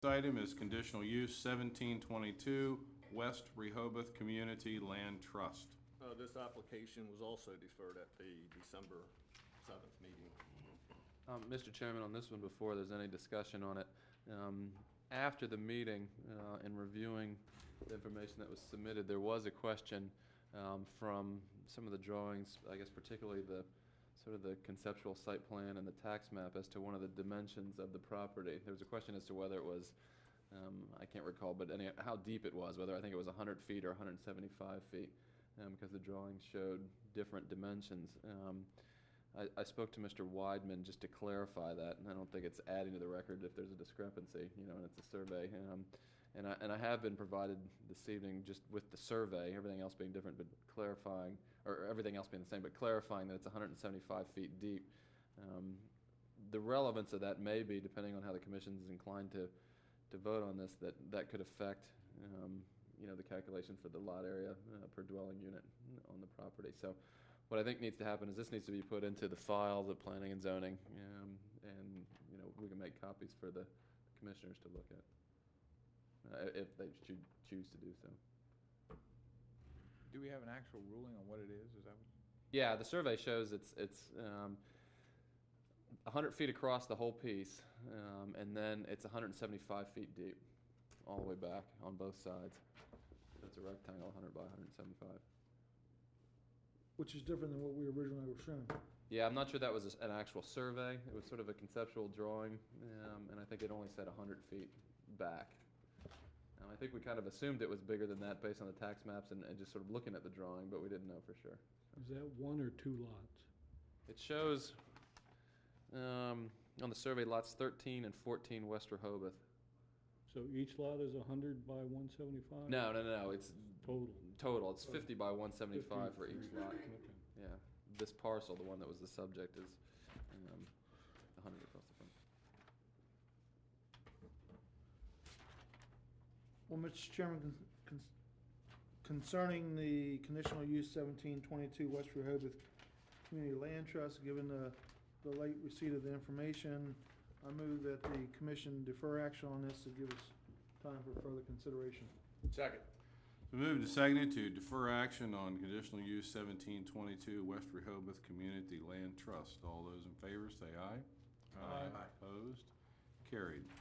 Next item is conditional use 1722 West Rehoboth Community Land Trust. This application was also deferred at the December 7th meeting. Mr. Chairman, on this one, before there's any discussion on it, after the meeting, in reviewing the information that was submitted, there was a question from some of the drawings, I guess particularly the sort of the conceptual site plan and the tax map as to one of the dimensions of the property. There was a question as to whether it was, I can't recall, but how deep it was, whether I think it was 100 feet or 175 feet, because the drawings showed different dimensions. I spoke to Mr. Weidman just to clarify that, and I don't think it's adding to the record if there's a discrepancy, and it's a survey. And I have been provided this evening just with the survey, everything else being different, but clarifying, or everything else being the same, but clarifying that it's 175 feet deep. The relevance of that may be, depending on how the commission is inclined to vote on this, that could affect the calculation for the lot area per dwelling unit on the property. So what I think needs to happen is this needs to be put into the files of planning and zoning, and we can make copies for the commissioners to look at if they choose to do so. Do we have an actual ruling on what it is? Is that what? Yeah, the survey shows it's 100 feet across the whole piece, and then it's 175 feet deep all the way back on both sides. So it's a rectangle, 100 by 175. Which is different than what we originally were shown. Yeah, I'm not sure that was an actual survey. It was sort of a conceptual drawing, and I think it only said 100 feet back. I think we kind of assumed it was bigger than that based on the tax maps and just sort of looking at the drawing, but we didn't know for sure. Is that one or two lots? It shows on the survey lots 13 and 14 West Rehoboth. So each lot is 100 by 175? No. It's Total. It's 50 by 175 for each lot. Okay. Yeah. This parcel, the one that was the subject, is 100 across the front. Well, Mr. Chairman, concerning the conditional use 1722 West Rehoboth Community Land Trust, given the late receipt of the information, I move that the commission defer action on this to give us time for further consideration. Second. It's been moved and seconded to defer action on conditional use 1722 West Rehoboth Community Land Trust. All those in favor say aye. Aye. Opposed? Carried.